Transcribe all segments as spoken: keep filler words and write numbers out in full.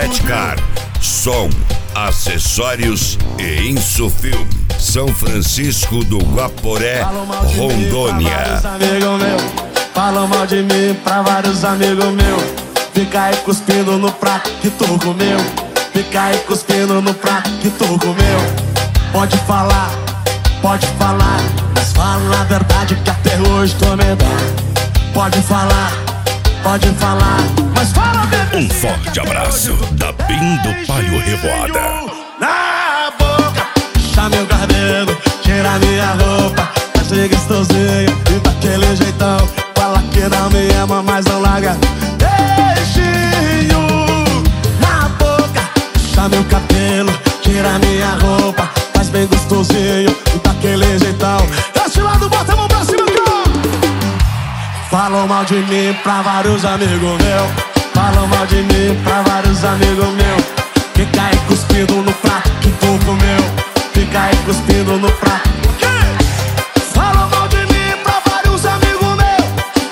Netcar, som, acessórios e Insufilme, São Francisco do Guaporé, Rondônia. Falam mal de mim pra vários amigos meus. Fica aí cuspindo no prato que tu comeu. Fica aí cuspindo no prato que tu comeu. Pode falar, pode falar, mas fala a verdade que até hoje tu me dá. Pode falar, pode falar, mas fala a verdade. Um forte abraço da Bim do Palio Revoada. Na boca, puxa meu cabelo, tira minha roupa, faz ser gostosinho e daquele jeitão. Fala que não me ama, mas não larga. Beijinho na boca, puxa meu cabelo, tira minha roupa, faz bem gostosinho e daquele jeitão. Este lado, bota a mão pra cima, cara. Falam mal de mim pra vários amigos meus. Falam mal de mim pra vários amigos meus. Fica aí cuspindo no prato que tu comeu. Fica aí cuspindo no prato. Falam mal de mim pra vários amigos meus.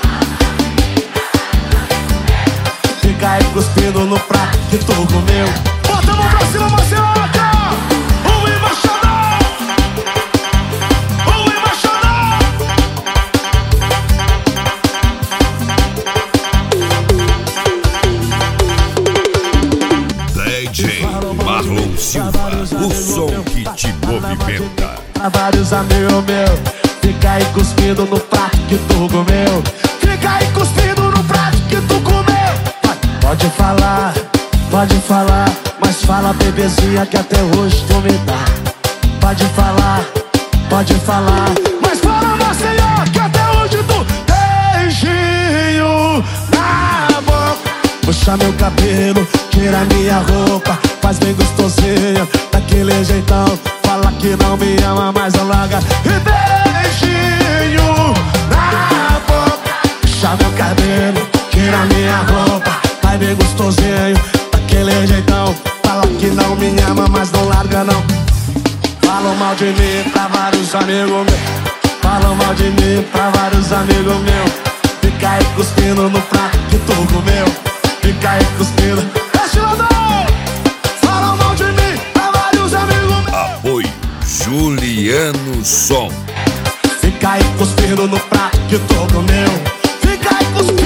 Fica aí cuspindo no prato que tu comeu. Bota a mão pra cima, Marcelo. O embaixador, o embaixador. D J Marlon Silva, o som que te movimenta. Pra vários amigos meus. Fica aí cuspindo no prato que tu comeu. Fica aí cuspindo no prato que tu comeu. Pode falar, pode falar, mas fala bebezinha que até hoje tu me dá. Pode falar, pode falar, mas fala Maceió que até hoje tu. Beijinho na boca, puxa meu cabelo, tira minha roupa, faz bem gostosinho daquele jeitão. Fala que não me ama, mas não larga. E beijinho na boca, puxa meu cabelo, tira minha roupa, faz bem gostosinho daquele jeitão. Fala que não me ama, mas não larga não. Falam mal de mim pra vários amigos meus. Falam mal de mim pra vários amigos meus. Fica aí cuspindo no prato que tu comeu. Fica aí cuspindo. Este lado. Falam mal de mim pra vários amigos meus. Apoio Juliano Som. Fica aí cuspindo no prato que tu comeu. Fica aí cuspindo.